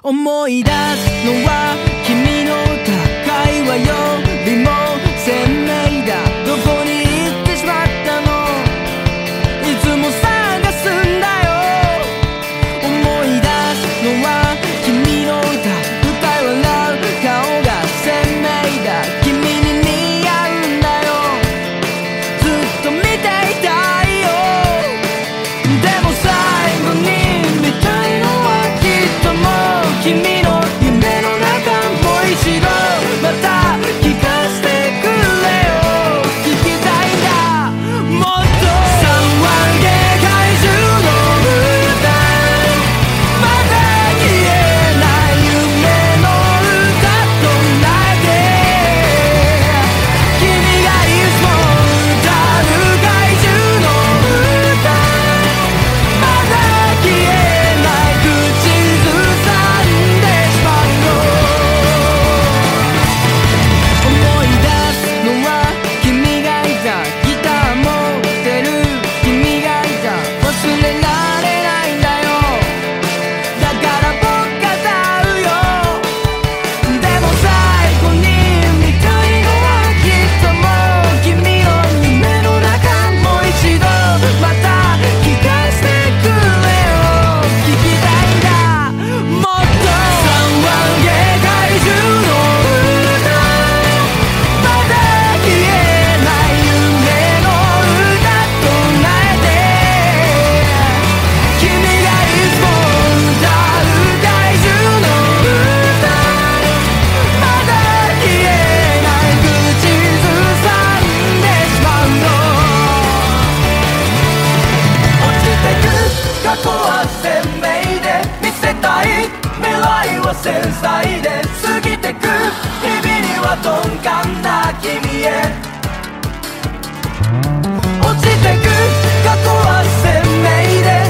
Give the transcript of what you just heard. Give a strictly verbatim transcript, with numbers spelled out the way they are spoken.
思い出すのは君の高い輪よりも鮮明だ。どこに行ってしまったの、いつも探すんだよ。思い出すのは君の歌、歌い笑う顔が鮮明だ。君に似合うんだよ、ずっと見ていたいよ。でも最後に見たいのはきっともう君の夢の中、もう一度また聞かせてくれよ。聞きたいんだもっと。さんわんげ怪獣の歌、まだ消えない夢の歌となって君がいつも歌う怪獣の歌、まだ消えない口ずさんでしまうの。思い出すのは君がいた、ギター持ってる君がいた、忘れられないんだよ。だから僕が歌うよ。でも最後に見たいのはきっともう君の夢の中、もう一度また聞かせてくれよ。聞きたいんだもっと。さんわんげ怪獣の歌、まだ消えない夢の歌となって君がいつも歌う怪獣の歌、まだ消えない口ずさんでしまうの。落ちてく過去は鮮明で見せたい未来は繊細で、過ぎてく日々には鈍感な君へ。落ちてく過去は鮮明で